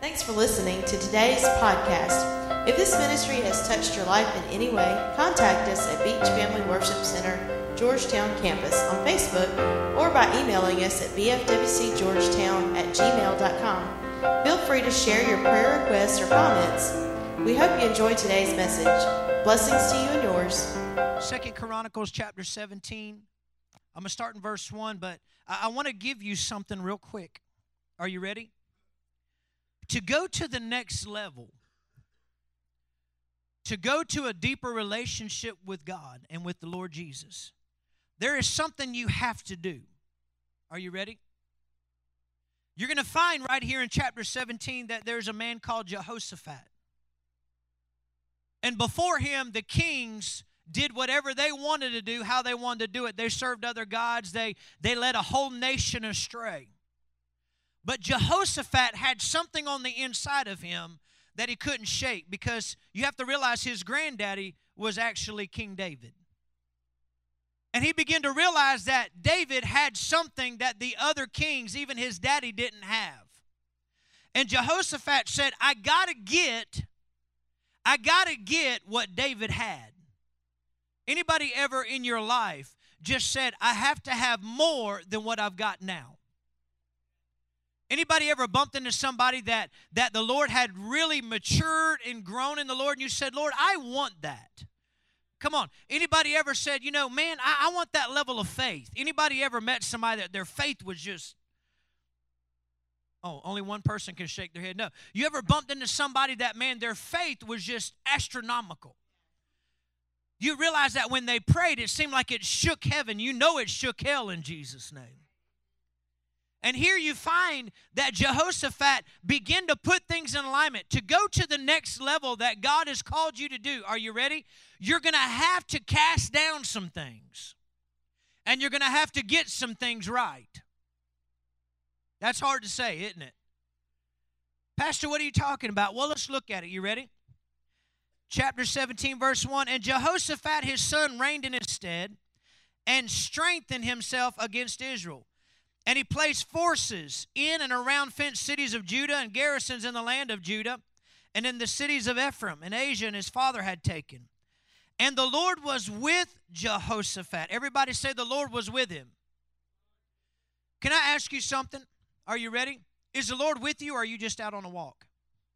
Thanks for listening to today's podcast. If this ministry has touched your life in any way, contact us at Beach Family Worship Center, Georgetown Campus on Facebook or by emailing us at bfwcgeorgetown@gmail.com. Feel free to share your prayer requests or comments. We hope you enjoyed today's message. Blessings to you and yours. 2 Chronicles chapter 17. I'm going to start in verse 1, but I want to give you something real quick. Are you ready? To go to the next level, to go to a deeper relationship with God and with the Lord Jesus, there is something you have to do. Are you ready? You're going to find right here in chapter 17 that there's a man called Jehoshaphat. And before him, the kings did whatever they wanted to do, how they wanted to do it. They served other gods. They led a whole nation astray. But Jehoshaphat had something on the inside of him that he couldn't shake, because you have to realize his granddaddy was actually King David. And he began to realize that David had something that the other kings, even his daddy, didn't have. And Jehoshaphat said, I gotta get what David had. Anybody ever in your life just said, I have to have more than what I've got now? Anybody ever bumped into somebody that the Lord had really matured and grown in the Lord, and you said, Lord, I want that? Come on. Anybody ever said, man, I want that level of faith? Anybody ever met somebody that their faith was just, only one person can shake their head? No. You ever bumped into somebody that, man, their faith was just astronomical? You realize that when they prayed, it seemed like it shook heaven. You know it shook hell in Jesus' name. And here you find that Jehoshaphat began to put things in alignment. To go to the next level that God has called you to do, are you ready? You're going to have to cast down some things. And you're going to have to get some things right. That's hard to say, isn't it? Pastor, what are you talking about? Well, let's look at it. You ready? Chapter 17, verse 1. And Jehoshaphat his son reigned in his stead and strengthened himself against Israel. And he placed forces in and around fenced cities of Judah and garrisons in the land of Judah and in the cities of Ephraim and Asia and his father had taken. And the Lord was with Jehoshaphat. Everybody say the Lord was with him. Can I ask you something? Are you ready? Is the Lord with you, or are you just out on a walk?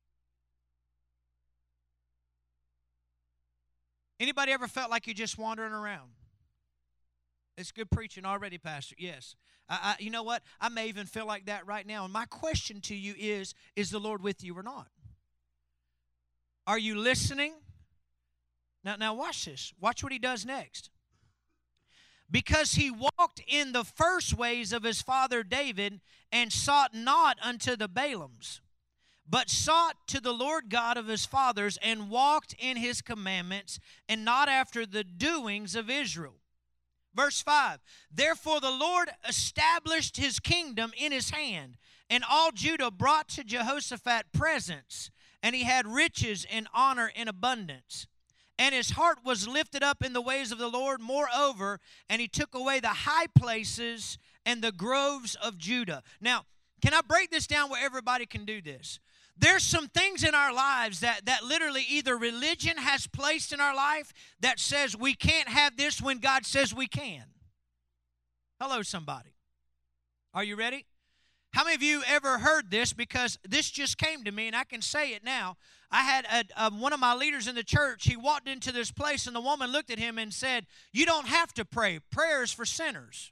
Anybody ever felt like you're just wandering around? It's good preaching already, Pastor. Yes. You know what? I may even feel like that right now. And my question to you is the Lord with you or not? Are you listening? Now watch this. Watch what he does next. Because he walked in the first ways of his father David and sought not unto the Baalams, but sought to the Lord God of his fathers and walked in his commandments and not after the doings of Israel. Verse 5, therefore the Lord established his kingdom in his hand, and all Judah brought to Jehoshaphat presents, and he had riches and honor in abundance. And his heart was lifted up in the ways of the Lord, moreover, and he took away the high places and the groves of Judah. Now, can I break this down where everybody can do this? There's some things in our lives that literally either religion has placed in our life that says we can't have this when God says we can. Hello, somebody. Are you ready? How many of you ever heard this? Because this just came to me, and I can say it now. I had one of my leaders in the church. He walked into this place, and the woman looked at him and said, you don't have to pray. Prayer is for sinners.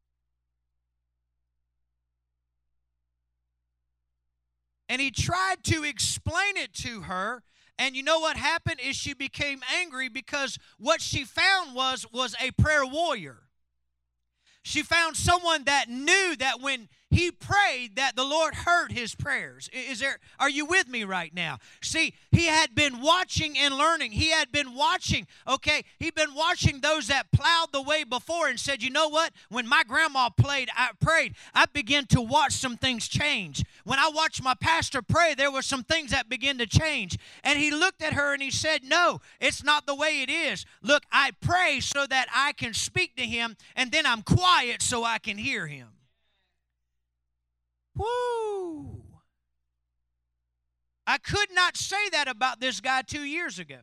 And he tried to explain it to her, and you know what happened is she became angry because what she found was a prayer warrior. She found someone that knew that when he prayed that the Lord heard his prayers. Are you with me right now? See, he had been watching and learning. He had been watching, he'd been watching those that plowed the way before and said, you know what? When my grandma prayed, I began to watch some things change. When I watched my pastor pray, there were some things that began to change. And he looked at her and he said, no, it's not the way it is. Look, I pray so that I can speak to him, and then I'm quiet so I can hear him. Woo! I could not say that about this guy 2 years ago.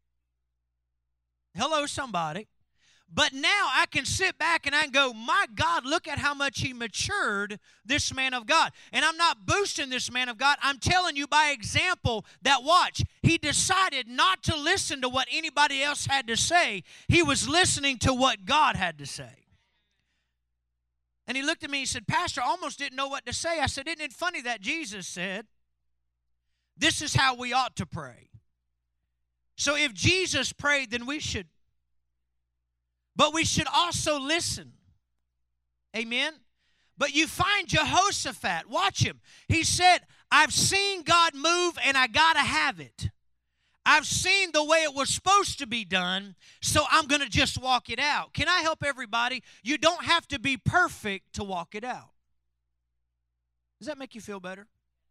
Hello, somebody. But now I can sit back and I can go, my God, look at how much he matured, this man of God. And I'm not boosting this man of God. I'm telling you by example that, watch, he decided not to listen to what anybody else had to say. He was listening to what God had to say. And he looked at me and he said, Pastor, I almost didn't know what to say. I said, isn't it funny that Jesus said, this is how we ought to pray. So if Jesus prayed, then we should. But we should also listen. Amen? But you find Jehoshaphat. Watch him. He said, I've seen God move and I got to have it. I've seen the way it was supposed to be done, so I'm going to just walk it out. Can I help everybody? You don't have to be perfect to walk it out. Does that make you feel better?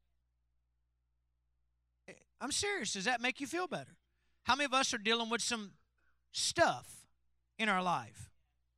I'm serious. Does that make you feel better? How many of us are dealing with some stuff in our life?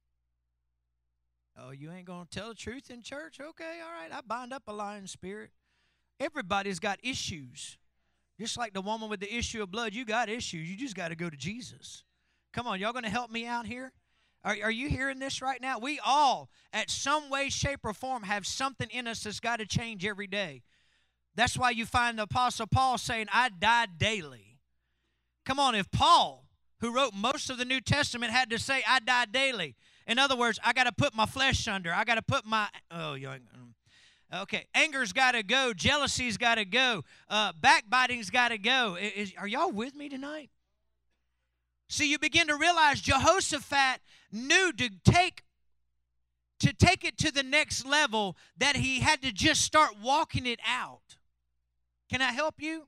Oh, you ain't going to tell the truth in church? Okay, all right. I bind up a lying spirit. Everybody's got issues. Just like the woman with the issue of blood, you got issues. You just got to go to Jesus. Come on, y'all going to help me out here? Are you hearing this right now? We all, at some way, shape, or form, have something in us that's got to change every day. That's why you find the Apostle Paul saying, I die daily. Come on, if Paul, who wrote most of the New Testament, had to say, I die daily. In other words, I got to put my flesh under. I got to put my, okay, anger's got to go. Jealousy's got to go. Backbiting's got to go. Are y'all with me tonight? See, you begin to realize Jehoshaphat knew to take it to the next level that he had to just start walking it out. Can I help you?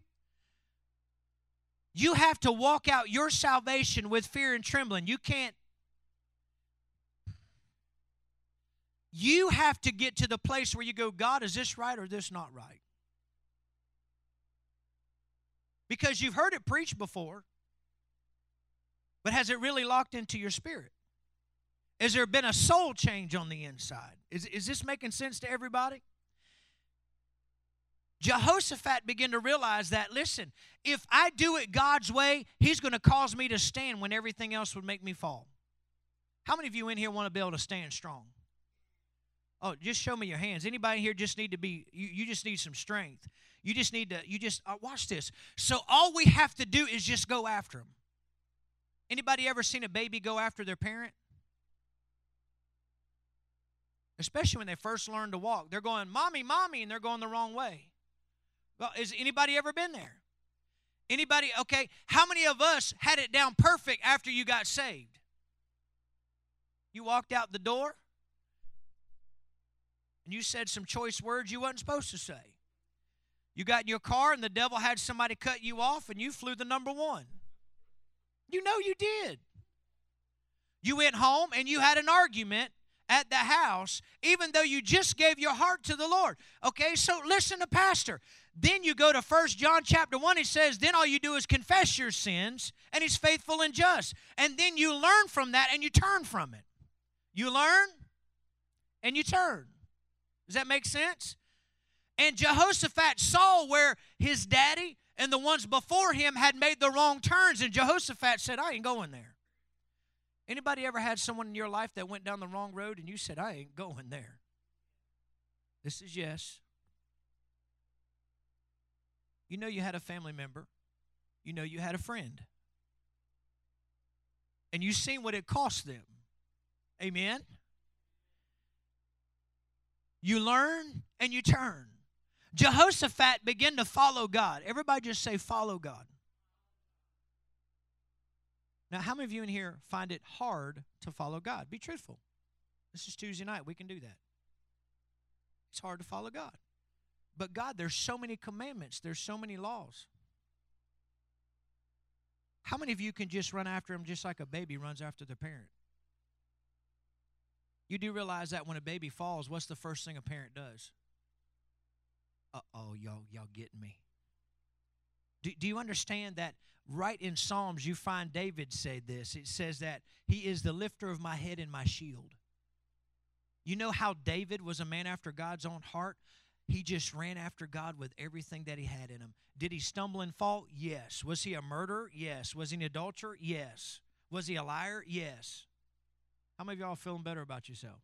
You have to walk out your salvation with fear and trembling. You can't. You have to get to the place where you go, God, is this right or is this not right? Because you've heard it preached before, but has it really locked into your spirit? Has there been a soul change on the inside? Is this making sense to everybody? Jehoshaphat began to realize that, listen, if I do it God's way, he's going to cause me to stand when everything else would make me fall. How many of you in here want to be able to stand strong? Oh, just show me your hands. Anybody here just need to be, you just need some strength. You just need to, watch this. So all we have to do is just go after them. Anybody ever seen a baby go after their parent? Especially when they first learn to walk. They're going, Mommy, Mommy, and they're going the wrong way. Well, has anybody ever been there? Anybody, okay, how many of us had it down perfect after you got saved? You walked out the door, and you said some choice words you wasn't supposed to say. You got in your car, and the devil had somebody cut you off, and you flew the number one. You know you did. You went home, and you had an argument at the house, even though you just gave your heart to the Lord. Okay, so listen to Pastor. Then you go to 1 John chapter 1. He says, then all you do is confess your sins, and he's faithful and just. And then you learn from that, and you turn from it. You learn, and you turn. Does that make sense? And Jehoshaphat saw where his daddy and the ones before him had made the wrong turns, and Jehoshaphat said, I ain't going there. Anybody ever had someone in your life that went down the wrong road and you said, I ain't going there? This is yes. You know you had a family member. You know you had a friend. And you seen what it cost them. Amen? You learn and you turn. Jehoshaphat began to follow God. Everybody just say, follow God. Now, how many of you in here find it hard to follow God? Be truthful. This is Tuesday night. We can do that. It's hard to follow God. But God, there's so many commandments. There's so many laws. How many of you can just run after him just like a baby runs after their parent? You do realize that when a baby falls, what's the first thing a parent does? Uh-oh, y'all getting me. Do you understand that right in Psalms you find David say this? It says that he is the lifter of my head and my shield. You know how David was a man after God's own heart? He just ran after God with everything that he had in him. Did he stumble and fall? Yes. Was he a murderer? Yes. Was he an adulterer? Yes. Was he a liar? Yes. How many of y'all are feeling better about yourself?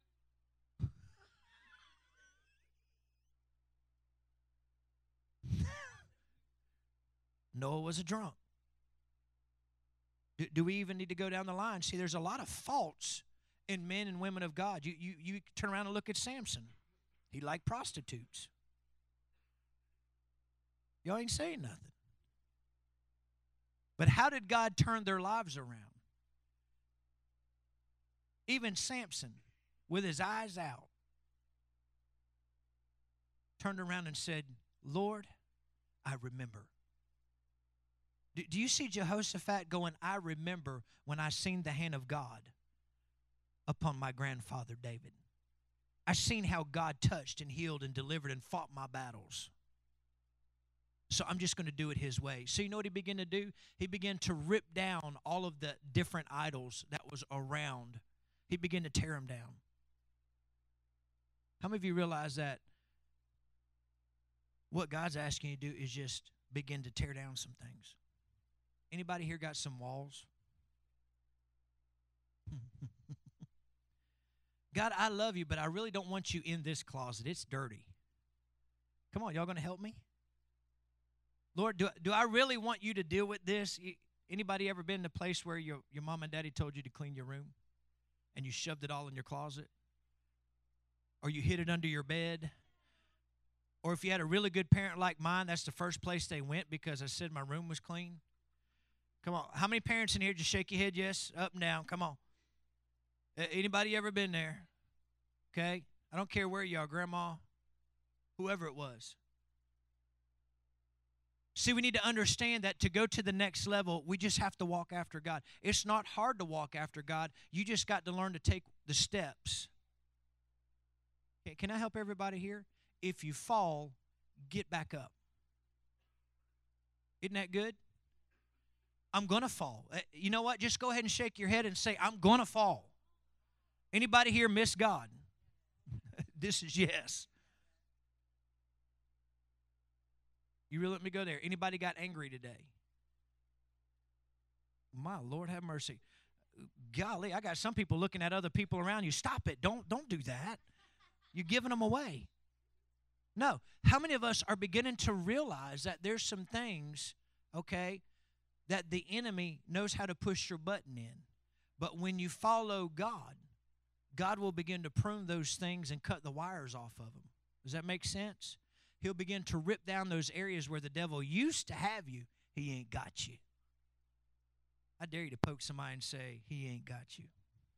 Noah was a drunk. Do we even need to go down the line? See, there's a lot of faults in men and women of God. You turn around and look at Samson. He liked prostitutes. Y'all ain't saying nothing. But how did God turn their lives around? Even Samson, with his eyes out, turned around and said, Lord, I remember. Do you see Jehoshaphat going, I remember when I seen the hand of God upon my grandfather David. I seen how God touched and healed and delivered and fought my battles. So I'm just going to do it his way. So you know what he began to do? He began to rip down all of the different idols that was around. He began to tear them down. How many of you realize that what God's asking you to do is just begin to tear down some things? Anybody here got some walls? God, I love you, but I really don't want you in this closet. It's dirty. Come on, y'all going to help me? Lord, do I really want you to deal with this? Anybody ever been in a place where your mom and daddy told you to clean your room and you shoved it all in your closet? Or you hid it under your bed? Or if you had a really good parent like mine, that's the first place they went because I said my room was clean? Come on. How many parents in here just shake your head? Yes, up and down. Come on. Anybody ever been there? Okay. I don't care where you are, grandma, whoever it was. See, we need to understand that to go to the next level, we just have to walk after God. It's not hard to walk after God. You just got to learn to take the steps. Okay, can I help everybody here? If you fall, get back up. Isn't that good? I'm going to fall. You know what? Just go ahead and shake your head and say, I'm going to fall. Anybody here miss God? This is yes. You really let me go there. Anybody got angry today? My Lord, have mercy. Golly, I got some people looking at other people around you. Stop it. Don't do that. You're giving them away. No. How many of us are beginning to realize that there's some things, okay, that the enemy knows how to push your button in? But when you follow God, God will begin to prune those things and cut the wires off of them. Does that make sense? He'll begin to rip down those areas where the devil used to have you. He ain't got you. I dare you to poke somebody and say, he ain't got you.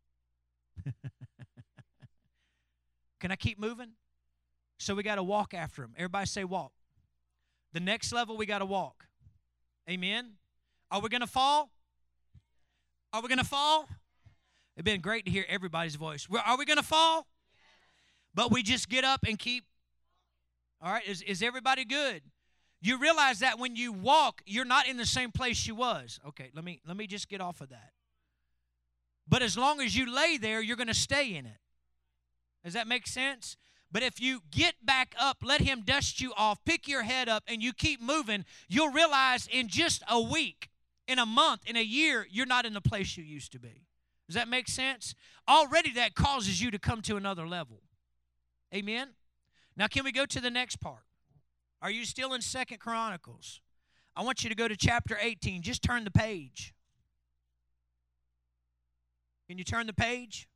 Can I keep moving? So we got to walk after him. Everybody say walk. The next level, we got to walk. Amen? Are we going to fall? Are we going to fall? It'd been great to hear everybody's voice. Are we going to fall? But we just get up and keep. All right, is everybody good? You realize that when you walk, you're not in the same place you was. Okay, let me just get off of that. But as long as you lay there, you're going to stay in it. Does that make sense? But if you get back up, let him dust you off, pick your head up, and you keep moving, you'll realize in just a week, in a month, in a year, you're not in the place you used to be. Does that make sense? Already that causes you to come to another level. Amen? Now, can we go to the next part? Are you still in 2 Chronicles? I want you to go to chapter 18. Just turn the page. Can you turn the page?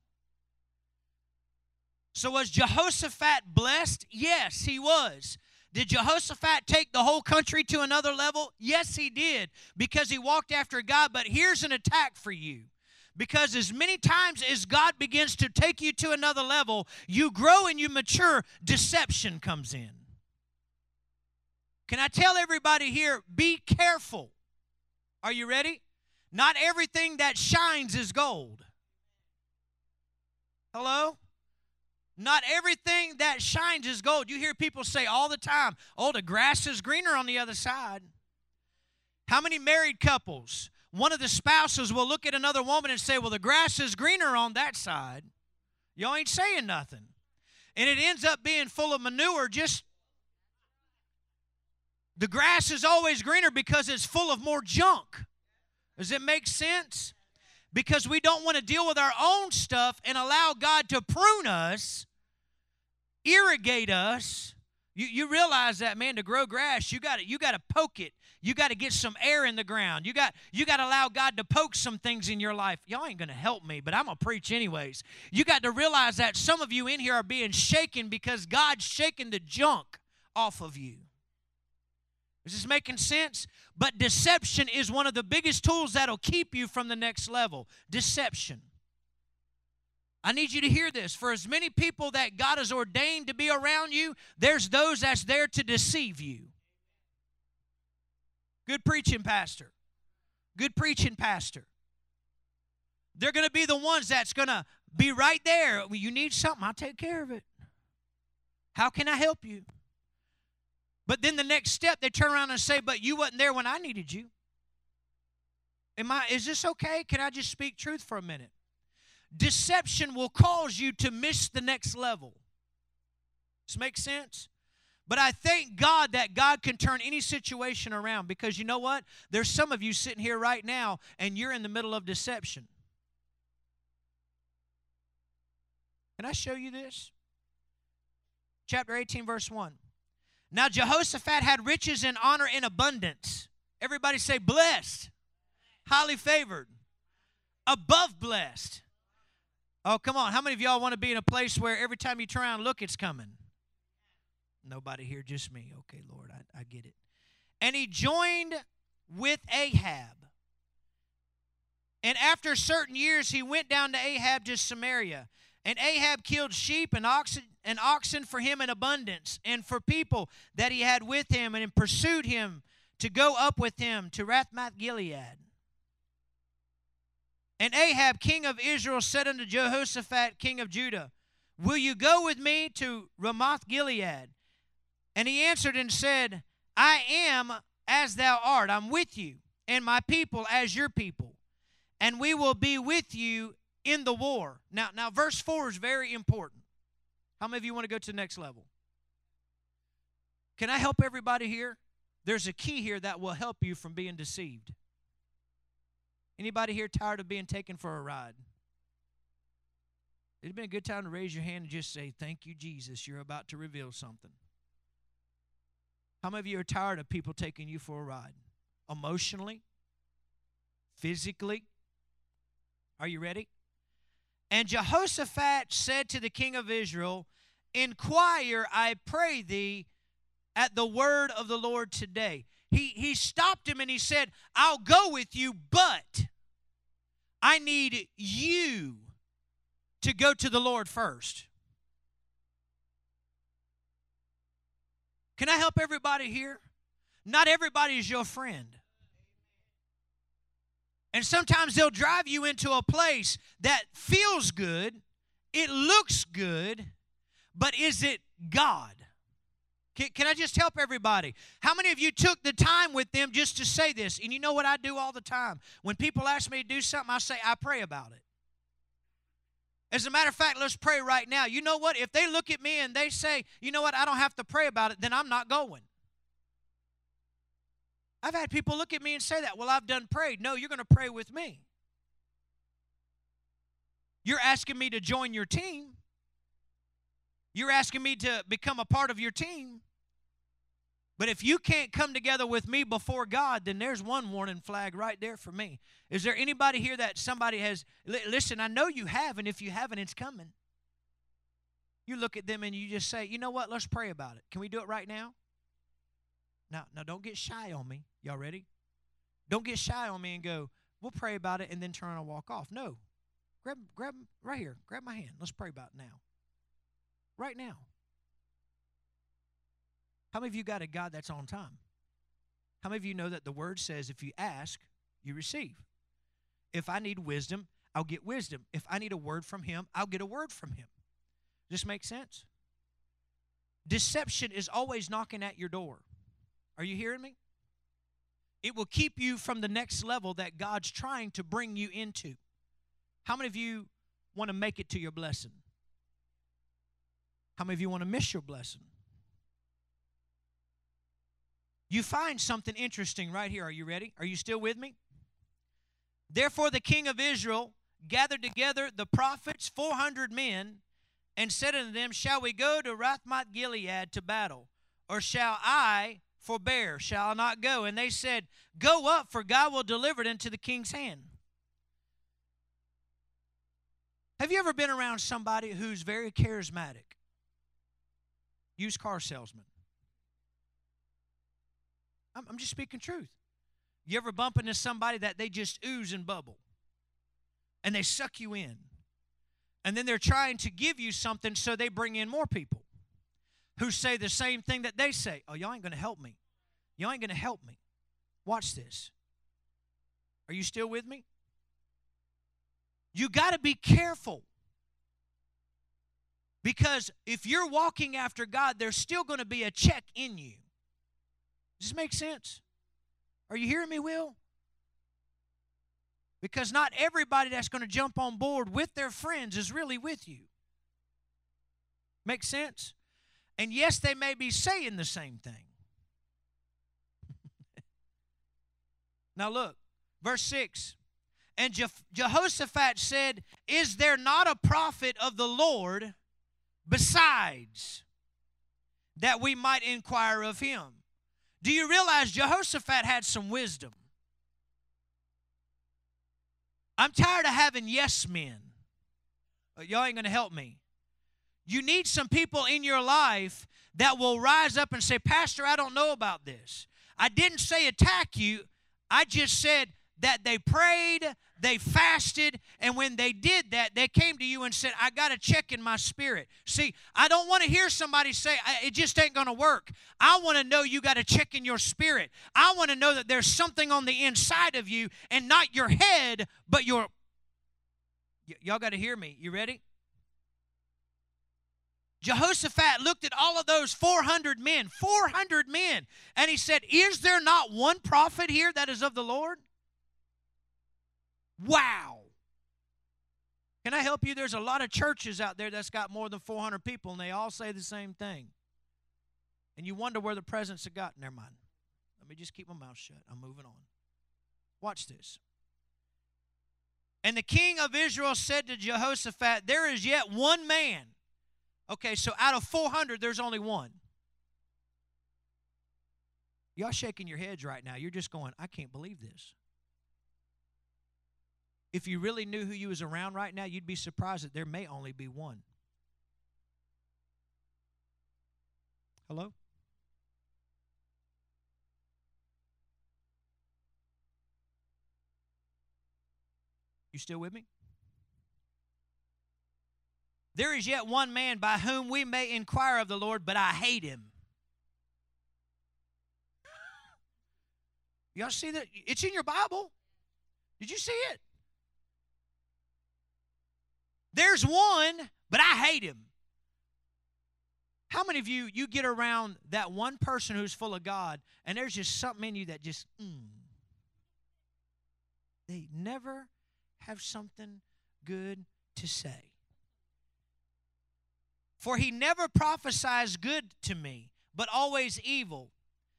So was Jehoshaphat blessed? Yes, he was. Did Jehoshaphat take the whole country to another level? Yes, he did, because he walked after God. But here's an attack for you. Because as many times as God begins to take you to another level, you grow and you mature, deception comes in. Can I tell everybody here, be careful. Are you ready? Not everything that shines is gold. Hello? Not everything that shines is gold. You hear people say all the time, oh, the grass is greener on the other side. How many married couples? One of the spouses will look at another woman and say, well, the grass is greener on that side. Y'all ain't saying nothing. And it ends up being full of manure. Just the grass is always greener because it's full of more junk. Does it make sense? Because we don't want to deal with our own stuff and allow God to prune us, irrigate us. You realize that, man, to grow grass, you got to poke it. You got to get some air in the ground. You got to allow God to poke some things in your life. Y'all ain't going to help me, but I'm going to preach anyways. You got to realize that some of you in here are being shaken because God's shaking the junk off of you. Is this making sense? But deception is one of the biggest tools that'll keep you from the next level. Deception. I need you to hear this. For as many people that God has ordained to be around you, there's those that's there to deceive you. Good preaching, Pastor. Good preaching, Pastor. They're going to be the ones that's going to be right there. Well, you need something, I'll take care of it. How can I help you? But then the next step, they turn around and say, but you wasn't there when I needed you. Is this okay? Can I just speak truth for a minute? Deception will cause you to miss the next level. Does this make sense? But I thank God that God can turn any situation around, because you know what? There's some of you sitting here right now and you're in the middle of deception. Can I show you this? Chapter 18, verse 1. Now Jehoshaphat had riches and honor in abundance. Everybody say blessed, highly favored, above blessed. Oh, come on. How many of y'all want to be in a place where every time you turn around and look, it's coming? Nobody here, just me. Okay, Lord, I get it. And he joined with Ahab. And after certain years, he went down to Ahab to Samaria. And Ahab killed sheep and oxen for him in abundance, and for people that he had with him, and pursued him to go up with him to Ramoth-Gilead. And Ahab, king of Israel, said unto Jehoshaphat, king of Judah, will you go with me to Ramoth-Gilead? And he answered and said, I am as thou art. I'm with you, and my people as your people. And we will be with you in the war. Now verse 4 is very important. How many of you want to go to the next level? Can I help everybody here? There's a key here that will help you from being deceived. Anybody here tired of being taken for a ride? It'd been a good time to raise your hand and just say, thank you, Jesus, you're about to reveal something. How many of you are tired of people taking you for a ride? Emotionally? Physically? Are you ready? And Jehoshaphat said to the king of Israel, inquire, I pray thee, at the word of the Lord today. He stopped him and he said, I'll go with you, but I need you to go to the Lord first. Can I help everybody here? Not everybody is your friend. And sometimes they'll drive you into a place that feels good, it looks good, but is it God? Can I just help everybody? How many of you took the time with them just to say this? And you know what I do all the time? When people ask me to do something, I say, I pray about it. As a matter of fact, let's pray right now. You know what? If they look at me and they say, you know what, I don't have to pray about it, then I'm not going. I've had people look at me and say that. Well, I've done prayed. No, you're going to pray with me. You're asking me to join your team. You're asking me to become a part of your team. But if you can't come together with me before God, then there's one warning flag right there for me. Is there anybody here that somebody has, listen, I know you have, and if you haven't, it's coming. You look at them and you just say, you know what, let's pray about it. Can we do it right now? Now don't get shy on me. Y'all ready? Don't get shy on me and go, we'll pray about it and then turn and walk off. No. Grab right here. Grab my hand. Let's pray about it now. Right now. How many of you got a God that's on time? How many of you know that the Word says if you ask, you receive? If I need wisdom, I'll get wisdom. If I need a word from Him, I'll get a word from Him. Does this make sense? Deception is always knocking at your door. Are you hearing me? It will keep you from the next level that God's trying to bring you into. How many of you want to make it to your blessing? How many of you want to miss your blessing? You find something interesting right here. Are you ready? Are you still with me? Therefore the king of Israel gathered together the prophets, 400 men, and said unto them, shall we go to Ramoth Gilead to battle? Or shall I forbear? Shall I not go? And they said, go up, for God will deliver it into the king's hand. Have you ever been around somebody who's very charismatic? Used car salesman. I'm just speaking truth. You ever bump into somebody that they just ooze and bubble? And they suck you in. And then they're trying to give you something, so they bring in more people who say the same thing that they say. Oh, y'all ain't going to help me. Y'all ain't going to help me. Watch this. Are you still with me? You got to be careful. Because if you're walking after God, there's still going to be a check in you. Does this make sense? Are you hearing me, Will? Because not everybody that's going to jump on board with their friends is really with you. Make sense? And yes, they may be saying the same thing. Now look, verse 6. And Jehoshaphat said, is there not a prophet of the Lord besides, that we might inquire of him? Do you realize Jehoshaphat had some wisdom? I'm tired of having yes men. Y'all ain't going to help me. You need some people in your life that will rise up and say, Pastor, I don't know about this. I didn't say attack you. I just said that they prayed, they fasted, and when they did that, they came to you and said, I got a check in my spirit. See, I don't want to hear somebody say, it just ain't going to work. I want to know you got a check in your spirit. I want to know that there's something on the inside of you, and not your head, but your... Y'all got to hear me. You ready? Jehoshaphat looked at all of those 400 men, and he said, is there not one prophet here that is of the Lord? Wow. Can I help you? There's a lot of churches out there that's got more than 400 people, and they all say the same thing. And you wonder where the presence of God... Never mind. Let me just keep my mouth shut. I'm moving on. Watch this. And the king of Israel said to Jehoshaphat, there is yet one man. Okay, so out of 400, there's only one. Y'all shaking your heads right now. You're just going, I can't believe this. If you really knew who you was around right now, you'd be surprised that there may only be one. Hello? You still with me? There is yet one man by whom we may inquire of the Lord, but I hate him. Y'all see that? It's in your Bible. Did you see it? There's one, but I hate him. How many of you get around that one person who's full of God, and there's just something in you that just, they never have something good to say. For he never prophesies good to me, but always evil.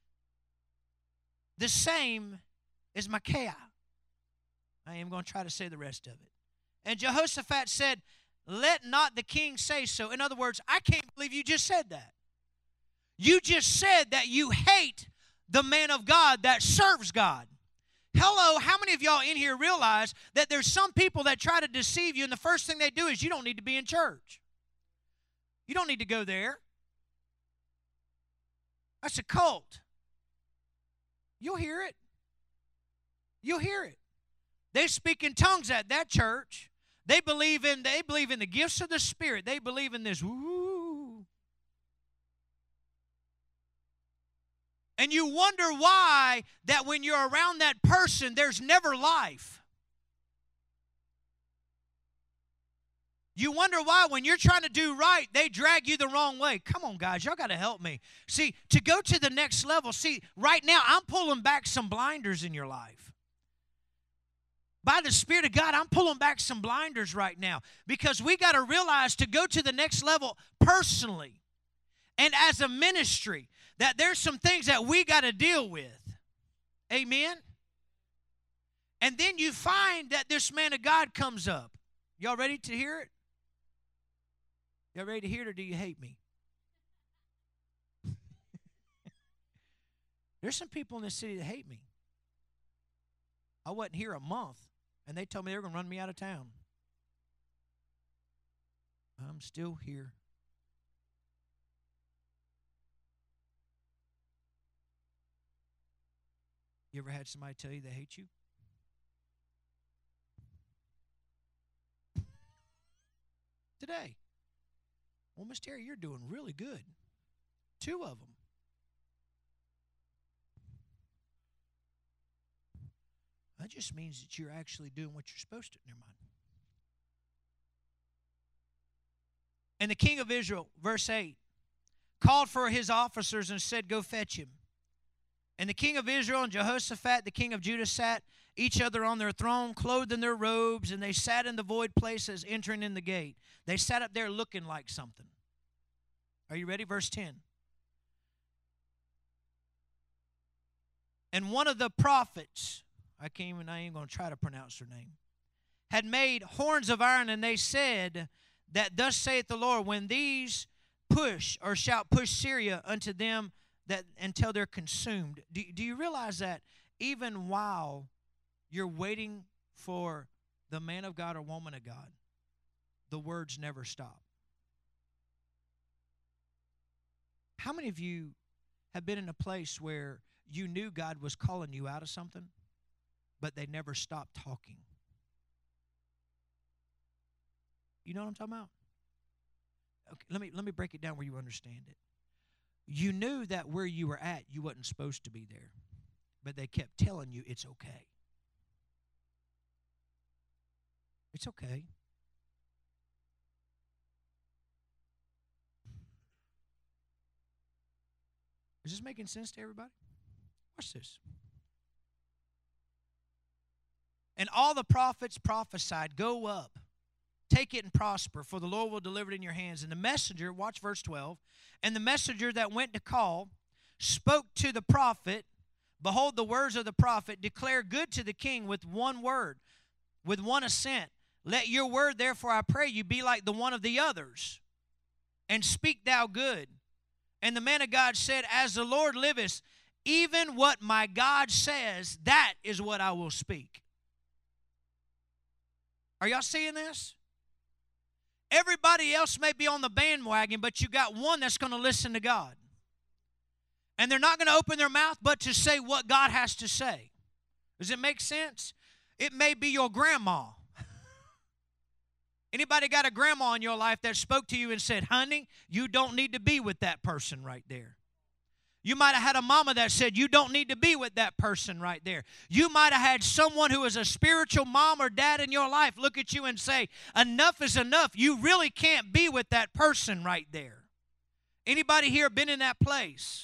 The same is Micaiah. I am going to try to say the rest of it. And Jehoshaphat said, let not the king say so. In other words, I can't believe you just said that. You just said that you hate the man of God that serves God. Hello, how many of y'all in here realize that there's some people that try to deceive you, and the first thing they do is you don't need to be in church. You don't need to go there. That's a cult. You'll hear it. You'll hear it. They speak in tongues at that church. They believe in the gifts of the Spirit. They believe in this. Woo. And you wonder why that when you're around that person, there's never life. You wonder why when you're trying to do right, they drag you the wrong way. Come on, guys. Y'all got to help me. See, to go to the next level, see, right now I'm pulling back some blinders in your life. By the Spirit of God, I'm pulling back some blinders right now, because we got to realize, to go to the next level personally and as a ministry, that there's some things that we got to deal with. Amen? And then you find that this man of God comes up. Y'all ready to hear it? Y'all ready to hear it, or do you hate me? There's some people in this city that hate me. I wasn't here a month, and they told me they were going to run me out of town. I'm still here. You ever had somebody tell you they hate you? Today. Well, Miss Terry, you're doing really good. 2 of them. That just means that you're actually doing what you're supposed to. Never mind. And the king of Israel, verse 8, called for his officers and said, go fetch him. And the king of Israel and Jehoshaphat, the king of Judah, sat each other on their throne, clothed in their robes, and they sat in the void places, entering in the gate. They sat up there looking like something. Are you ready? Verse 10. And one of the prophets, I ain't going to try to pronounce her name, had made horns of iron, and they said that thus saith the Lord, when these push or shall push Syria unto them that until they're consumed. Do you realize that even while you're waiting for the man of God or woman of God, the words never stop? How many of you have been in a place where you knew God was calling you out of something, but they never stopped talking? You know what I'm talking about? Okay, let me break it down where you understand it. You knew that where you were at, you wasn't supposed to be there, but they kept telling you it's okay. It's okay. Is this making sense to everybody? Watch this. And all the prophets prophesied, go up, take it and prosper, for the Lord will deliver it in your hands. And the messenger, watch verse 12, and the messenger that went to call spoke to the prophet, behold, the words of the prophet declare good to the king with one word, with one assent. Let your word, therefore, I pray you, be like the one of the others, and speak thou good. And the man of God said, as the Lord liveth, even what my God says, that is what I will speak. Are y'all seeing this? Everybody else may be on the bandwagon, but you got one that's going to listen to God. And they're not going to open their mouth but to say what God has to say. Does it make sense? It may be your grandma. Anybody got a grandma in your life that spoke to you and said, honey, you don't need to be with that person right there? You might have had a mama that said, you don't need to be with that person right there. You might have had someone who is a spiritual mom or dad in your life look at you and say, enough is enough. You really can't be with that person right there. Anybody here been in that place?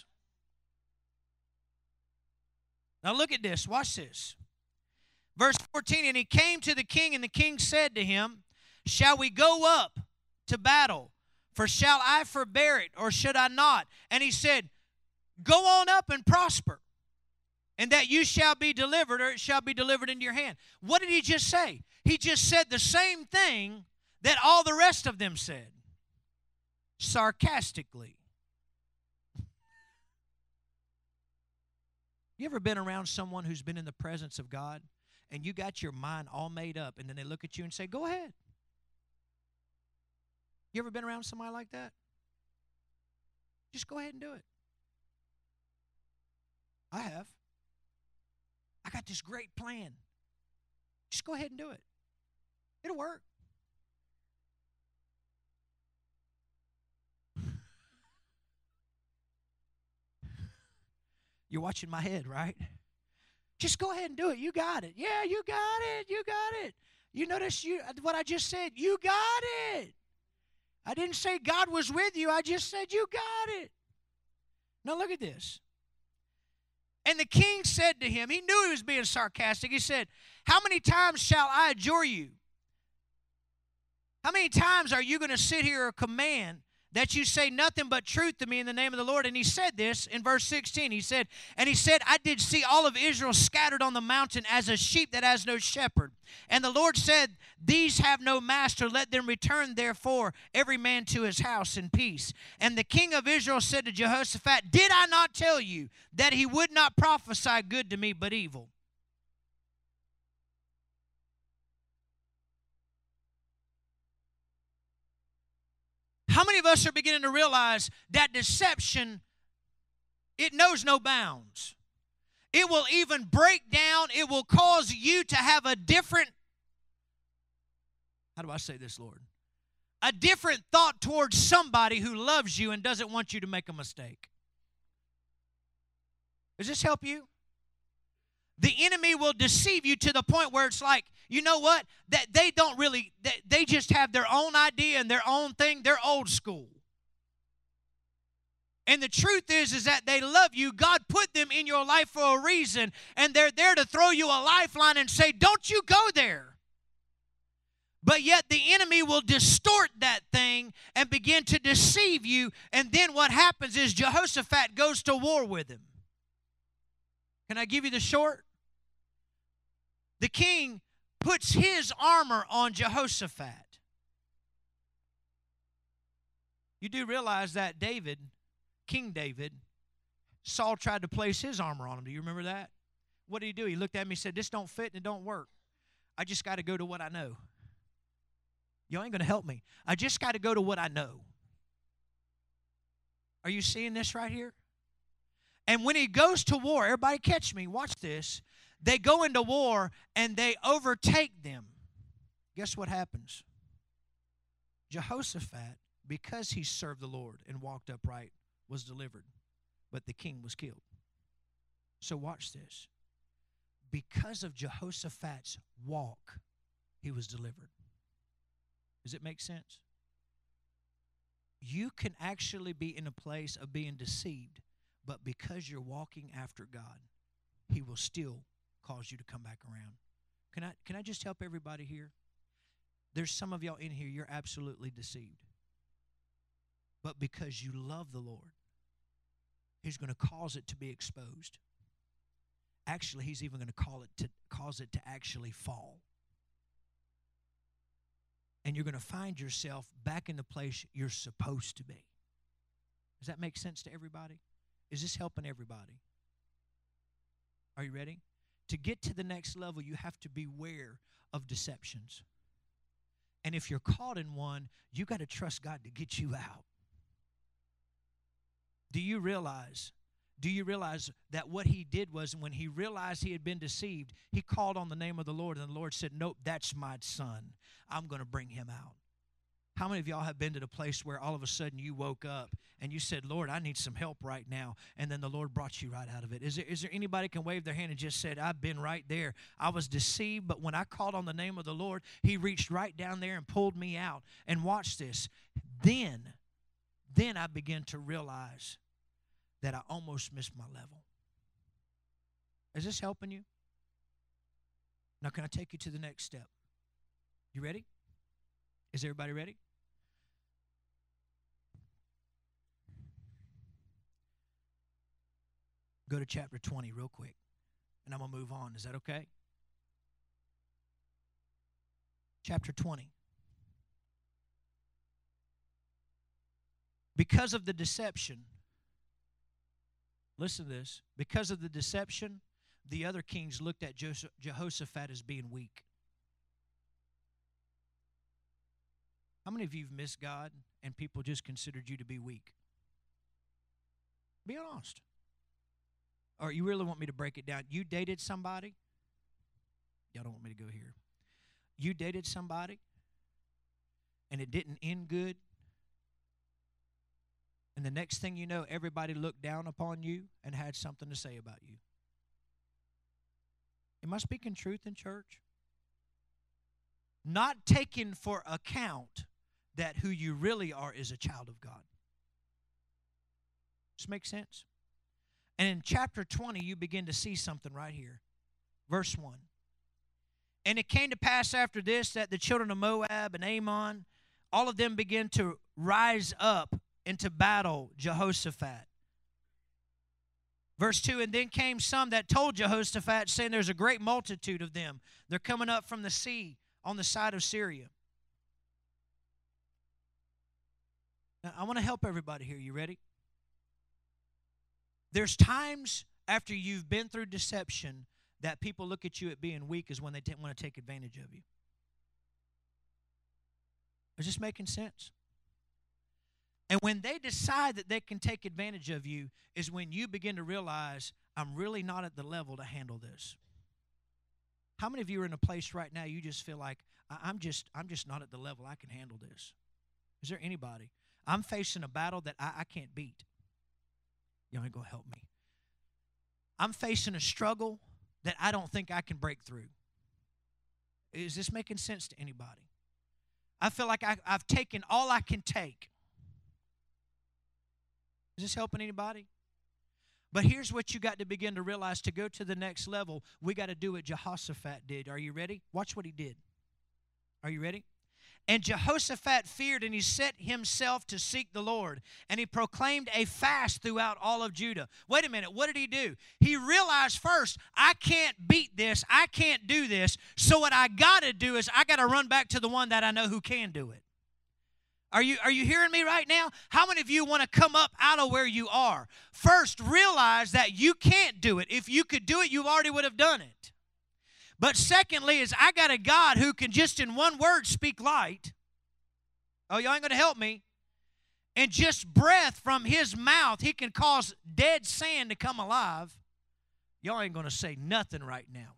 Now look at this. Watch this. Verse 14, and he came to the king, and the king said to him, shall we go up to battle? For shall I forbear it, or should I not? And he said, go on up and prosper, and that you shall be delivered, or it shall be delivered into your hand. What did he just say? He just said the same thing that all the rest of them said, sarcastically. You ever been around someone who's been in the presence of God, and you got your mind all made up, and then they look at you and say, go ahead? You ever been around somebody like that? Just go ahead and do it. I have. I got this great plan. Just go ahead and do it. It'll work. You're watching my head, right? Just go ahead and do it. You got it. Yeah, you got it. You got it. You notice what I just said? You got it. I didn't say God was with you. I just said you got it. Now look at this. And the king said to him, he knew he was being sarcastic. He said, how many times shall I adjure you? How many times are you going to sit here or command that you say nothing but truth to me in the name of the Lord? And he said this in verse 16. He said, I did see all of Israel scattered on the mountain as a sheep that has no shepherd. And the Lord said, these have no master. Let them return, therefore, every man to his house in peace. And the king of Israel said to Jehoshaphat, did I not tell you that he would not prophesy good to me but evil? How many of us are beginning to realize that deception, it knows no bounds? It will even break down. It will cause you to have a different, how do I say this, Lord? A different thought towards somebody who loves you and doesn't want you to make a mistake. Does this help you? The enemy will deceive you to the point where it's like, you know what? That they don't really, they just have their own idea and their own thing. They're old school. And the truth is that they love you. God put them in your life for a reason, and they're there to throw you a lifeline and say, don't you go there. But yet the enemy will distort that thing and begin to deceive you, and then what happens is Jehoshaphat goes to war with him. Can I give you the short? The king puts his armor on Jehoshaphat. You do realize that David, King David, Saul tried to place his armor on him. Do you remember that? What did he do? He looked at me and said, this don't fit and it don't work. I just got to go to what I know. Y'all ain't going to help me. I just got to go to what I know. Are you seeing this right here? And when he goes to war, everybody catch me, watch this. They go into war and they overtake them. Guess what happens? Jehoshaphat, because he served the Lord and walked upright, was delivered. But the king was killed. So watch this. Because of Jehoshaphat's walk, he was delivered. Does it make sense? You can actually be in a place of being deceived, but because you're walking after God, he will still cause you to come back around. Can I just help everybody here? There's some of y'all in here, you're absolutely deceived. But because you love the Lord, he's going to cause it to be exposed. Actually, he's even going to cause it to actually fall. And you're going to find yourself back in the place you're supposed to be. Does that make sense to everybody? Is this helping everybody? Are you ready? To get to the next level, you have to beware of deceptions. And if you're caught in one, you got to trust God to get you out. Do you realize that what he did was when he realized he had been deceived, he called on the name of the Lord, and the Lord said, nope, that's my son. I'm going to bring him out. How many of y'all have been to the place where all of a sudden you woke up and you said, Lord, I need some help right now, and then the Lord brought you right out of it? Is there anybody can wave their hand and just said, I've been right there. I was deceived, but when I called on the name of the Lord, he reached right down there and pulled me out. And watch this. Then I began to realize that I almost missed my level. Is this helping you? Now, can I take you to the next step? You ready? Is everybody ready? Go to chapter 20 real quick, and I'm going to move on. Is that okay? Chapter 20. Because of the deception, listen to this. Because of the deception, the other kings looked at Jehoshaphat as being weak. How many of you have missed God and people just considered you to be weak? Be honest. Or you really want me to break it down? You dated somebody. Y'all don't want me to go here. You dated somebody and it didn't end good. And the next thing you know, everybody looked down upon you and had something to say about you. Am I speaking truth in church? Not taking for account that who you really are is a child of God. Does this make sense? And in chapter 20, you begin to see something right here. Verse 1. And it came to pass after this that the children of Moab and Ammon, all of them began to rise up into battle Jehoshaphat. Verse 2, and then came some that told Jehoshaphat, saying, there's a great multitude of them. They're coming up from the sea on the side of Syria. Now, I want to help everybody here. You ready? There's times after you've been through deception that people look at you at being weak is when they want to take advantage of you. Is this making sense? And when they decide that they can take advantage of you is when you begin to realize, I'm really not at the level to handle this. How many of you are in a place right now you just feel like, I'm just not at the level I can handle this? Is there anybody? I'm facing a battle that I can't beat. Y'all ain't going to help me. I'm facing a struggle that I don't think I can break through. Is this making sense to anybody? I feel like I've taken all I can take. Is this helping anybody? But here's what you got to begin to realize. To go to the next level, we got to do what Jehoshaphat did. Are you ready? Watch what he did. Are you ready? And Jehoshaphat feared, and he set himself to seek the Lord. And he proclaimed a fast throughout all of Judah. Wait a minute, what did he do? He realized first, I can't beat this, I can't do this. So what I got to do is I got to run back to the one that I know who can do it. Are you hearing me right now? How many of you want to come up out of where you are? First, realize that you can't do it. If you could do it, you already would have done it. But secondly is I got a God who can just in one word speak light. Oh, y'all ain't going to help me. And just breath from his mouth, he can cause dead sand to come alive. Y'all ain't going to say nothing right now.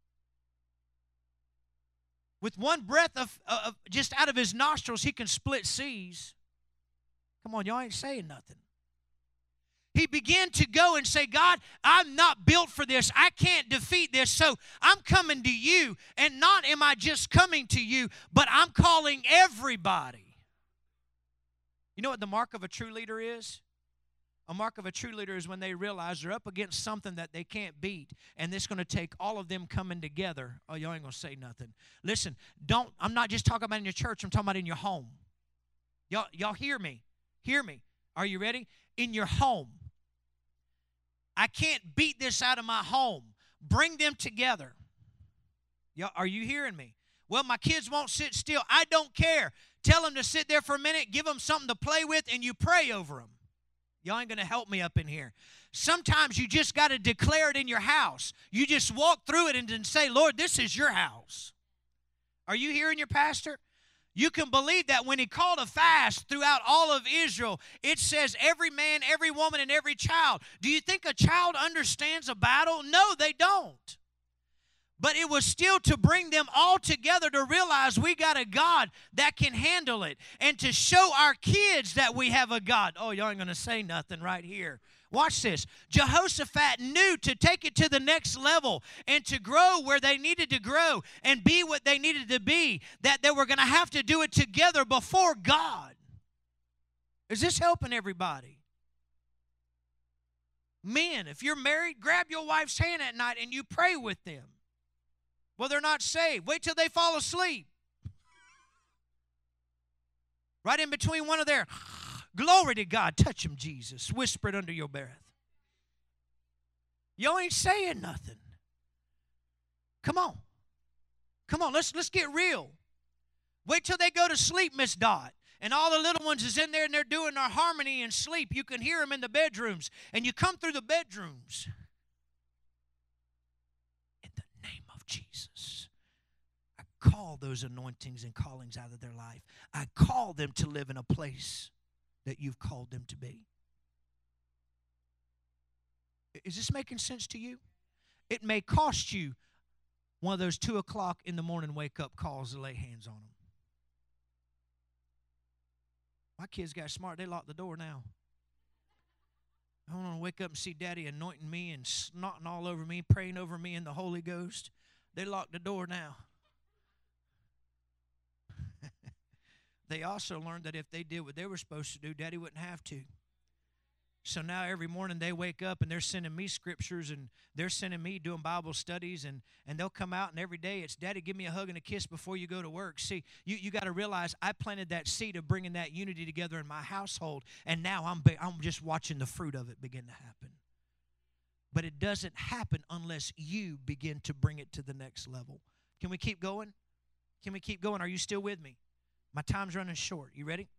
With one breath of just out of his nostrils, he can split seas. Come on, y'all ain't saying nothing. He began to go and say, God, I'm not built for this. I can't defeat this. So I'm coming to you. And not am I just coming to you, but I'm calling everybody. You know what the mark of a true leader is? A mark of a true leader is when they realize they're up against something that they can't beat, and it's going to take all of them coming together. Oh, y'all ain't going to say nothing. Listen, I'm not just talking about in your church. I'm talking about in your home. Y'all hear me. Hear me. Are you ready? In your home. I can't beat this out of my home. Bring them together. Y'all, are you hearing me? Well, my kids won't sit still. I don't care. Tell them to sit there for a minute. Give them something to play with, and you pray over them. Y'all ain't going to help me up in here. Sometimes you just got to declare it in your house. You just walk through it and then say, Lord, this is your house. Are you hearing your pastor? You can believe that when he called a fast throughout all of Israel, it says every man, every woman, and every child. Do you think a child understands a battle? No, they don't. But it was still to bring them all together to realize we got a God that can handle it. And to show our kids that we have a God. Oh, y'all ain't going to say nothing right here. Watch this. Jehoshaphat knew to take it to the next level and to grow where they needed to grow and be what they needed to be, that they were going to have to do it together before God. Is this helping everybody? Men, if you're married, grab your wife's hand at night and you pray with them. Well, they're not saved. Wait till they fall asleep. Right in between one of their, glory to God, touch them, Jesus. Whisper it under your breath. Y'all ain't saying nothing. Come on. Come on, let's get real. Wait till they go to sleep, Miss Dot. And all the little ones is in there and they're doing their harmony and sleep. You can hear them in the bedrooms. And you come through the bedrooms. Jesus, I call those anointings and callings out of their life. I call them to live in a place that you've called them to be. Is this making sense to you? It may cost you one of those 2 o'clock in the morning wake-up calls to lay hands on them. My kids got smart. They lock the door now. I don't want to wake up and see Daddy anointing me and snotting all over me, praying over me in the Holy Ghost. They lock the door now. They also learned that if they did what they were supposed to do, Daddy wouldn't have to. So now every morning they wake up and they're sending me scriptures and they're sending me doing Bible studies, and they'll come out and every day it's, Daddy, give me a hug and a kiss before you go to work. See, you got to realize I planted that seed of bringing that unity together in my household, and now I'm just watching the fruit of it begin to happen. But it doesn't happen unless you begin to bring it to the next level. Can we keep going? Can we keep going? Are you still with me? My time's running short. You ready?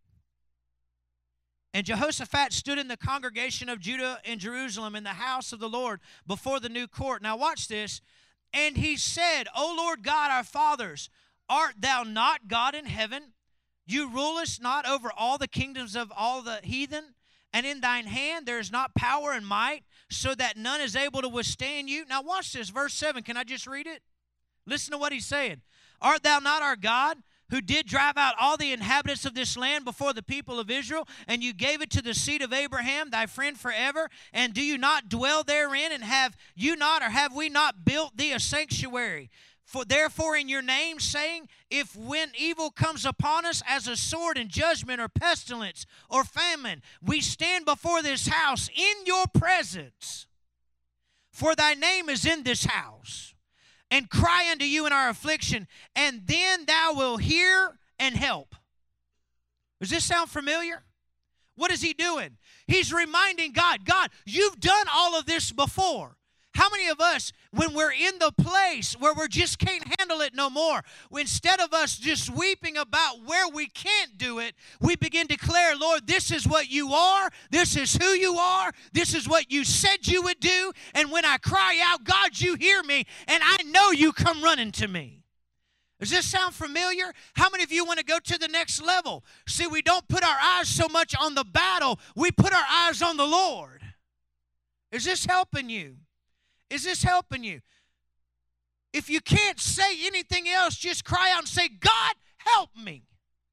And Jehoshaphat stood in the congregation of Judah and Jerusalem in the house of the Lord before the new court. Now watch this. And he said, O Lord God, our fathers, art thou not God in heaven? You rulest not over all the kingdoms of all the heathen? And in thine hand there is not power and might, so that none is able to withstand you. Now watch this, verse 7. Can I just read it? Listen to what he's saying. Art thou not our God, who did drive out all the inhabitants of this land before the people of Israel, and you gave it to the seed of Abraham, thy friend forever? And do you not dwell therein, and have you not, or have we not built thee a sanctuary? For therefore in your name, saying, if when evil comes upon us as a sword and judgment or pestilence or famine, we stand before this house in your presence, for thy name is in this house, and cry unto you in our affliction, and then thou wilt hear and help. Does this sound familiar? What is he doing? He's reminding God, God, you've done all of this before. How many of us, when we're in the place where we just can't handle it no more, instead of us just weeping about where we can't do it, we begin to declare, Lord, this is what you are, this is who you are, this is what you said you would do, and when I cry out, God, you hear me, and I know you come running to me. Does this sound familiar? How many of you want to go to the next level? See, we don't put our eyes so much on the battle, we put our eyes on the Lord. Is this helping you? Is this helping you? If you can't say anything else, just cry out and say, God, help me.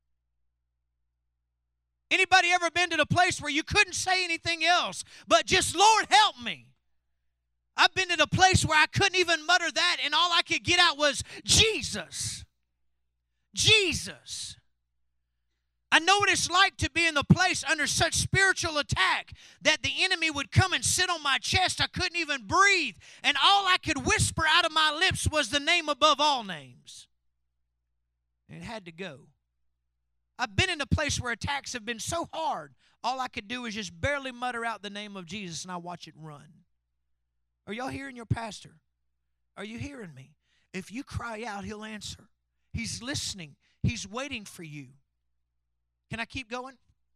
Anybody ever been to the place where you couldn't say anything else, but just, Lord, help me? I've been to the place where I couldn't even mutter that, and all I could get out was, Jesus. Jesus. I know what it's like to be in the place under such spiritual attack that the enemy would come and sit on my chest. I couldn't even breathe. And all I could whisper out of my lips was the name above all names. And it had to go. I've been in a place where attacks have been so hard, all I could do is just barely mutter out the name of Jesus, and I watch it run. Are y'all hearing your pastor? Are you hearing me? If you cry out, he'll answer. He's listening. He's waiting for you. Can I keep going?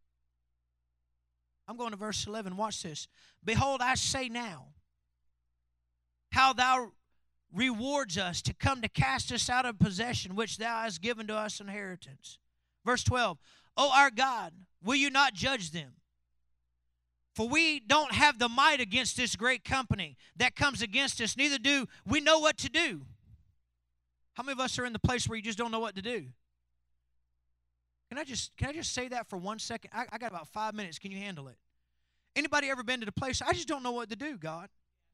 I'm going to verse 11. Watch this. Behold, I say now, how thou rewards us to come to cast us out of possession, which thou hast given to us inheritance. Verse 12. O our God, will you not judge them? For we don't have the might against this great company that comes against us, neither do we know what to do. How many of us are in the place where you just don't know what to do? Can I just say that for 1 second? I got about 5 minutes. Can you handle it? Anybody ever been to the place, I just don't know what to do, God?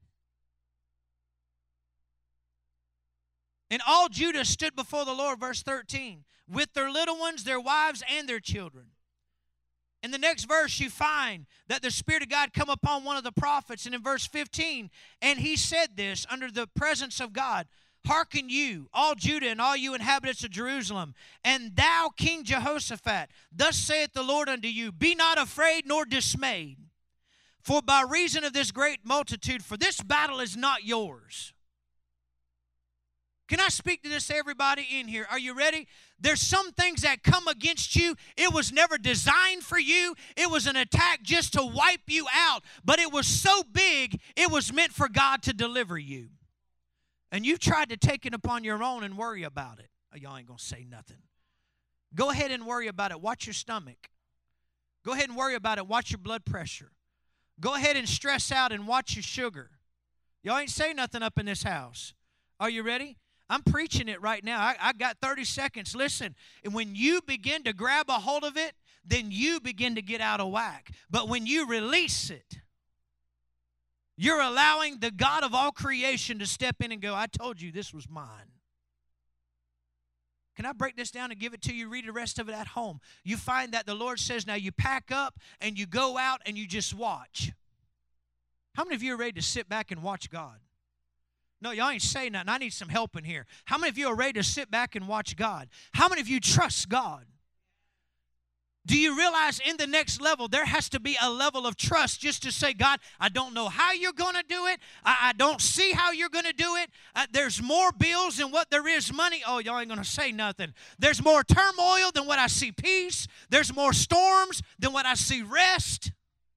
And all Judah stood before the Lord, verse 13, with their little ones, their wives, and their children. In the next verse, you find that the Spirit of God come upon one of the prophets. And in verse 15, and he said this under the presence of God, hearken you, all Judah and all you inhabitants of Jerusalem, and thou, King Jehoshaphat, thus saith the Lord unto you, be not afraid nor dismayed, for by reason of this great multitude, for this battle is not yours. Can I speak to this to everybody in here? Are you ready? There's some things that come against you. It was never designed for you. It was an attack just to wipe you out, but it was so big, it was meant for God to deliver you. And you've tried to take it upon your own and worry about it. Oh, y'all ain't going to say nothing. Go ahead and worry about it. Watch your stomach. Go ahead and worry about it. Watch your blood pressure. Go ahead and stress out and watch your sugar. Y'all ain't say nothing up in this house. Are you ready? I'm preaching it right now. I got 30 seconds. Listen, and when you begin to grab a hold of it, then you begin to get out of whack. But when you release it, you're allowing the God of all creation to step in and go, I told you this was mine. Can I break this down and give it to you? Read the rest of it at home. You find that the Lord says, now you pack up and you go out and you just watch. How many of you are ready to sit back and watch God? No, y'all ain't saying nothing. I need some help in here. How many of you are ready to sit back and watch God? How many of you trust God? Do you realize in the next level, there has to be a level of trust just to say, God, I don't know how you're going to do it. I don't see how you're going to do it. There's more bills than what there is money. Oh, y'all ain't going to say nothing. There's more turmoil than what I see peace. There's more storms than what I see rest.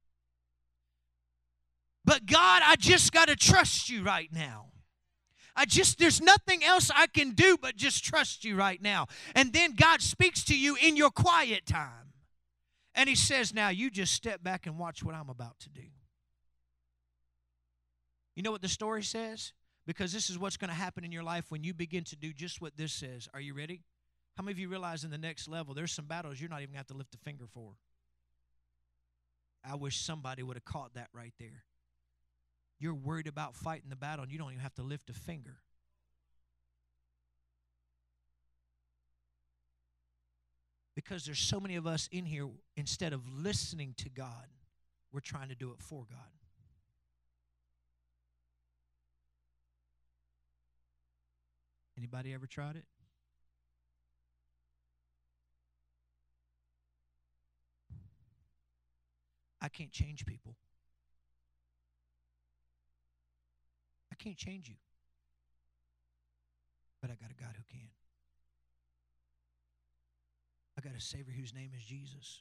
But God, I just got to trust you right now. There's nothing else I can do but just trust you right now. And then God speaks to you in your quiet time. And he says, now you just step back and watch what I'm about to do. You know what the story says? Because this is what's going to happen in your life when you begin to do just what this says. Are you ready? How many of you realize in the next level, there's some battles you're not even going to have to lift a finger for? I wish somebody would have caught that right there. You're worried about fighting the battle, and you don't even have to lift a finger. Because there's so many of us in here, instead of listening to God, we're trying to do it for God. Anybody ever tried it? I can't change people. I can't change you. But I got a God who can. I got a Savior whose name is Jesus.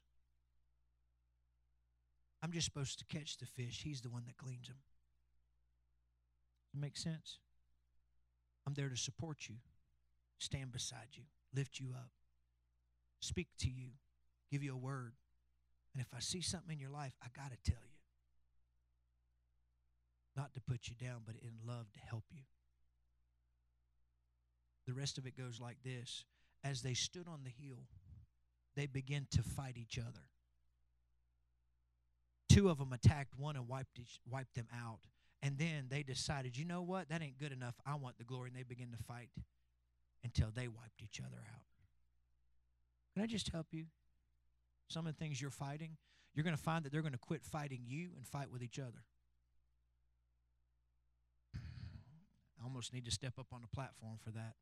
I'm just supposed to catch the fish. He's the one that cleans them. Does it make sense? I'm there to support you, stand beside you, lift you up, speak to you, give you a word. And if I see something in your life, I got to tell you. Not to put you down, but in love to help you. The rest of it goes like this. As they stood on the hill, they began to fight each other. Two of them attacked one and wiped them out. And then they decided, you know what? That ain't good enough. I want the glory. And they began to fight until they wiped each other out. Can I just help you? Some of the things you're fighting, you're going to find that they're going to quit fighting you and fight with each other. I almost need to step up on the platform for that.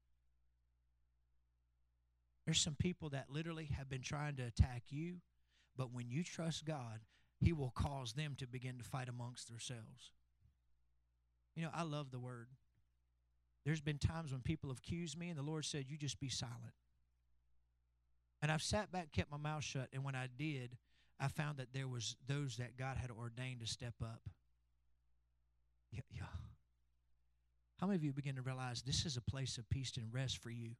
There's some people that literally have been trying to attack you, but when you trust God, He will cause them to begin to fight amongst themselves. You know, I love the Word. There's been times when people have accused me, and the Lord said, you just be silent. And I've sat back, kept my mouth shut, and when I did, I found that there was those that God had ordained to step up. Yeah. How many of you begin to realize this is a place of peace and rest for you?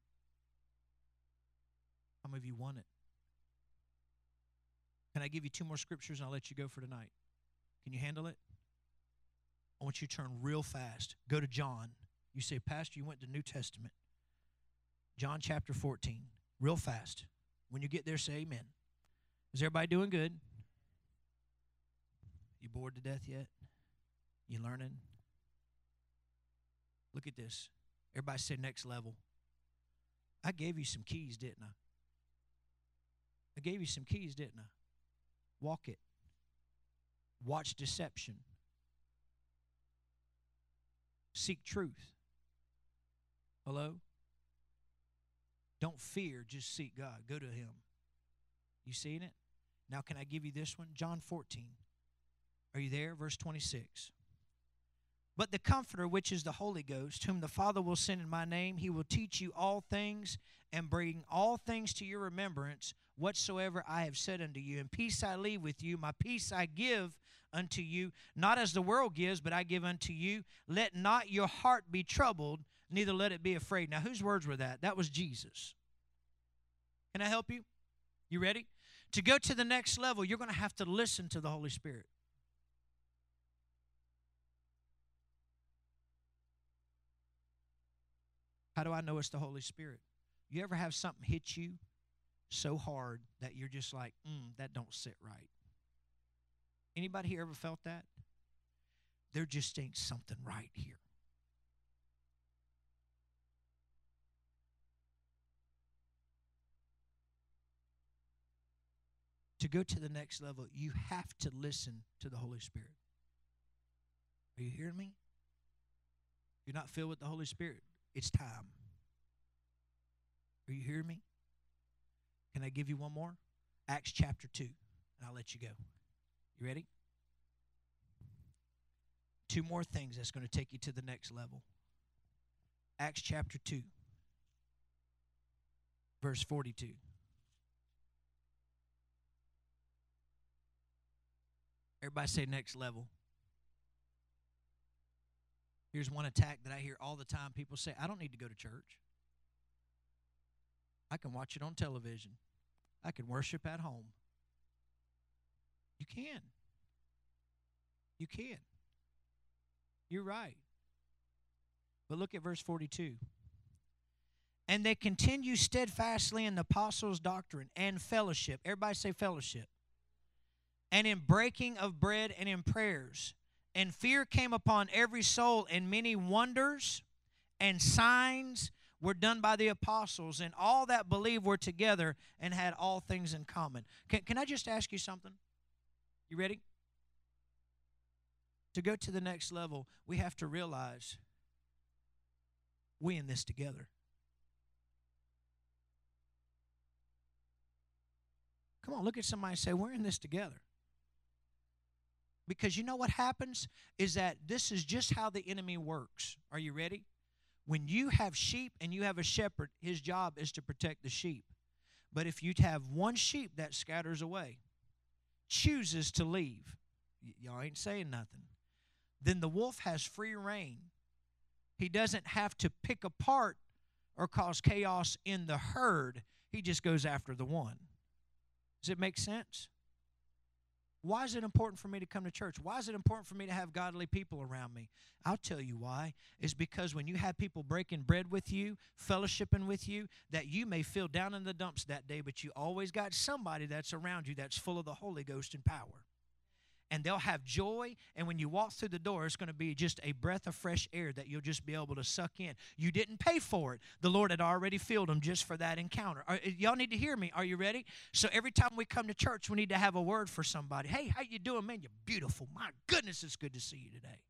How many of you want it? Can I give you 2 more scriptures and I'll let you go for tonight? Can you handle it? I want you to turn real fast. Go to John. You say, Pastor, you went to New Testament. John chapter 14. Real fast. When you get there, say amen. Is everybody doing good? You bored to death yet? You learning? Look at this. Everybody say next level. I gave you some keys, didn't I? I gave you some keys, didn't I? Walk it. Watch deception. Seek truth. Hello? Don't fear, just seek God. Go to Him. You seeing it? Now can I give you this one? John 14. Are you there? Verse 26. But the Comforter, which is the Holy Ghost, whom the Father will send in my name, He will teach you all things and bring all things to your remembrance, whatsoever I have said unto you. And peace I leave with you, my peace I give unto you, not as the world gives, but I give unto you. Let not your heart be troubled, neither let it be afraid. Now, whose words were that? That was Jesus. Can I help you? You ready? To go to the next level, you're going to have to listen to the Holy Spirit. How do I know it's the Holy Spirit? You ever have something hit you so hard that you're just like, that don't sit right? Anybody here ever felt that? There just ain't something right here. To go to the next level, you have to listen to the Holy Spirit. Are you hearing me? You're not filled with the Holy Spirit. It's time. Are you hearing me? Can I give you one more? Acts chapter 2, and I'll let you go. You ready? 2 more things that's going to take you to the next level. Acts chapter 2, verse 42. Everybody say next level. Here's one attack that I hear all the time. People say, I don't need to go to church. I can watch it on television. I can worship at home. You can. You can. You're right. But look at verse 42. And they continue steadfastly in the apostles' doctrine and fellowship. Everybody say fellowship. And in breaking of bread and in prayers. And fear came upon every soul, and many wonders and signs were done by the apostles, and all that believed were together and had all things in common. Can I just ask you something? You ready? To go to the next level, we have to realize we in this together. Come on, look at somebody and say, we're in this together. Because you know what happens is that this is just how the enemy works. Are you ready? When you have sheep and you have a shepherd, his job is to protect the sheep. But if you have one sheep that scatters away, chooses to leave, y'all ain't saying nothing, then the wolf has free reign. He doesn't have to pick apart or cause chaos in the herd. He just goes after the one. Does it make sense? Why is it important for me to come to church? Why is it important for me to have godly people around me? I'll tell you why. It's because when you have people breaking bread with you, fellowshipping with you, that you may feel down in the dumps that day, but you always got somebody that's around you that's full of the Holy Ghost and power. And they'll have joy, and when you walk through the door, it's going to be just a breath of fresh air that you'll just be able to suck in. You didn't pay for it. The Lord had already filled them just for that encounter. Y'all need to hear me. Are you ready? So every time we come to church, we need to have a word for somebody. Hey, how you doing, man? You're beautiful. My goodness, it's good to see you today.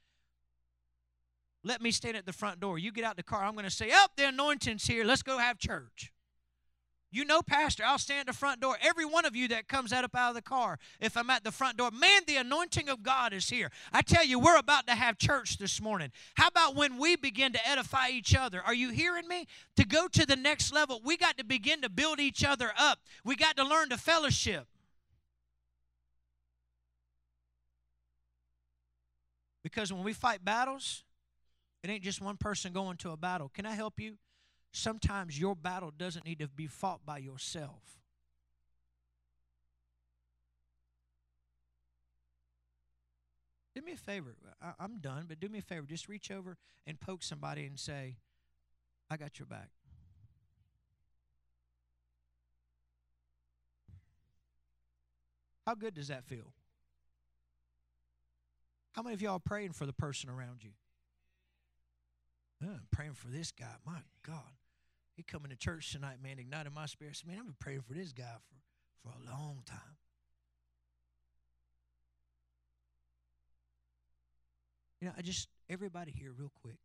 Let me stand at the front door. You get out the car. I'm going to say, the anointing's here. Let's go have church. You know, Pastor, I'll stand at the front door. Every one of you that comes out of the car, if I'm at the front door, man, the anointing of God is here. I tell you, we're about to have church this morning. How about when we begin to edify each other? Are you hearing me? To go to the next level, we got to begin to build each other up. We got to learn to fellowship. Because when we fight battles, it ain't just one person going to a battle. Can I help you? Sometimes your battle doesn't need to be fought by yourself. Do me a favor. I'm done, but do me a favor. Just reach over and poke somebody and say, I got your back. How good does that feel? How many of y'all are praying for the person around you? I'm praying for this guy. My God. He coming to church tonight, man, igniting my spirit. So, man, I've been praying for this guy for a long time. You know, everybody here real quick.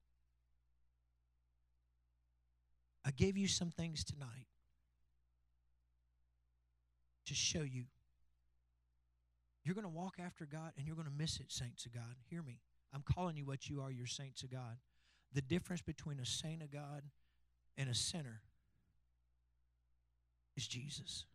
I gave you some things tonight to show you. You're going to walk after God, and you're going to miss it, saints of God. Hear me. I'm calling you what you are. You're saints of God. The difference between a saint of God and a sinner is Jesus.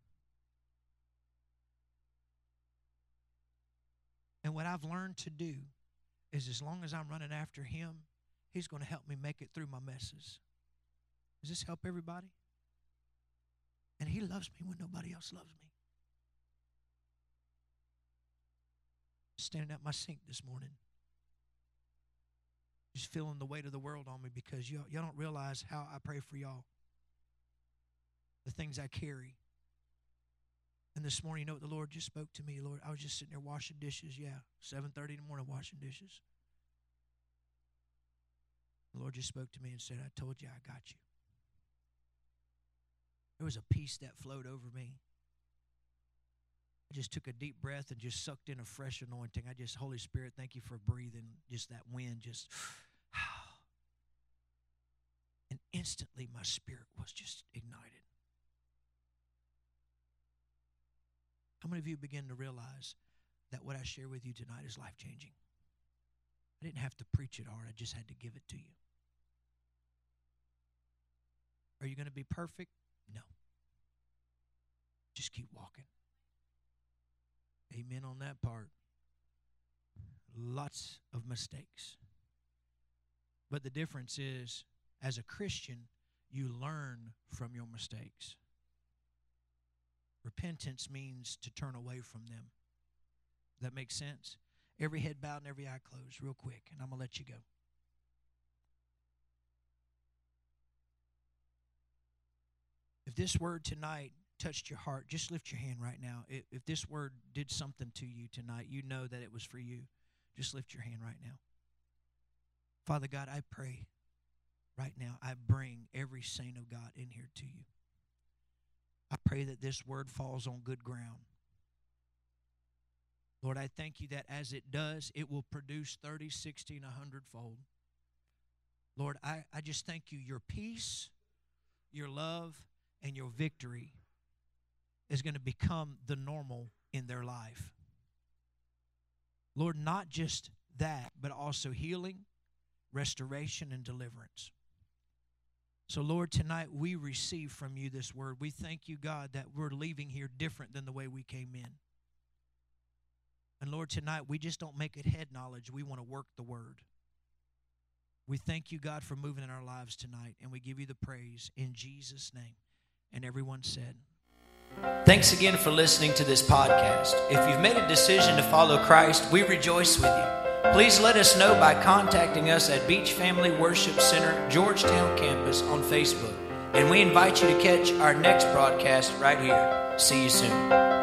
And what I've learned to do is as long as I'm running after him, he's going to help me make it through my messes. Does this help everybody? And he loves me when nobody else loves me. Standing at my sink this morning, just feeling the weight of the world on me because y'all don't realize how I pray for y'all. The things I carry. And this morning, you know what the Lord just spoke to me? Lord, I was just sitting there washing dishes. 7:30 in the morning washing dishes. The Lord just spoke to me and said, I told you I got you. There was a peace that flowed over me. I just took a deep breath and just sucked in a fresh anointing. Holy Spirit, thank you for breathing just that wind. And instantly my spirit was just ignited. How many of you begin to realize that what I share with you tonight is life-changing? I didn't have to preach it hard. I just had to give it to you. Are you going to be perfect? No. Just keep walking. Amen on that part. Lots of mistakes. But the difference is, as a Christian, you learn from your mistakes. Repentance means to turn away from them. Does that make sense? Every head bowed and every eye closed real quick, and I'm going to let you go. If this word tonight touched your heart, just lift your hand right now. If this word did something to you tonight, you know that it was for you. Just lift your hand right now. Father God, I pray right now, I bring every saint of God in here to you. I pray that this word falls on good ground. Lord, I thank you that as it does, it will produce 30, 60, and 100-fold. Lord, I just thank you. Your peace, your love, and your victory is going to become the normal in their life. Lord, not just that, but also healing, restoration, and deliverance. So, Lord, tonight we receive from you this word. We thank you, God, that we're leaving here different than the way we came in. And, Lord, tonight we just don't make it head knowledge. We want to work the word. We thank you, God, for moving in our lives tonight, and we give you the praise in Jesus' name. And everyone said, thanks again for listening to this podcast. If you've made a decision to follow Christ, we rejoice with you. Please let us know by contacting us at Beach Family Worship Center, Georgetown Campus on Facebook. And we invite you to catch our next broadcast right here. See you soon.